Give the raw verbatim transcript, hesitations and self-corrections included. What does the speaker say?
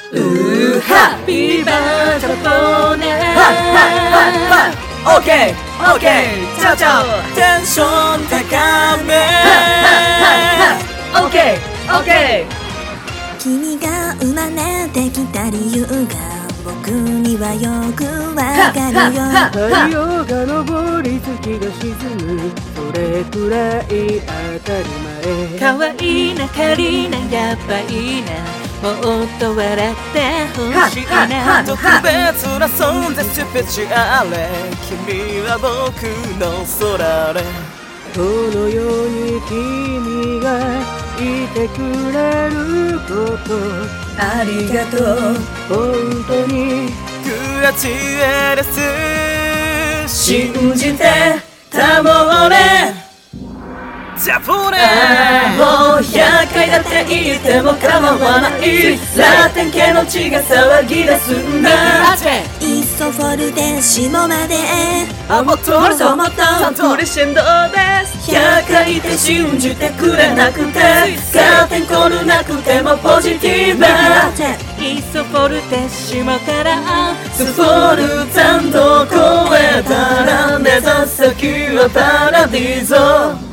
うーハッピーバージョンボーネオッケーオッケーチャオチャオテンション高めオッケーオッケー君が生まれてきた理由が僕にはよくわかるよ。 太陽が昇り月が沈むそれくらい当たり前。 かわいいなカリーナやばいなもっと笑ってほしいな特別な存在スペシャル君は僕の空でこの世に君がいてくれることありがとう本当にグラチエです信じてたもれジャポネもうひゃっかいだって言っても構わないラテン系の血が騒ぎ出すんだイソフォルデシモまであもっともっともっとサントリシェンドですひゃっかいって信じてくれなくてカーテンコールなくてもポジティブイソフォルデシモからスフォルタンド越えたら目指す先はパラディーゾ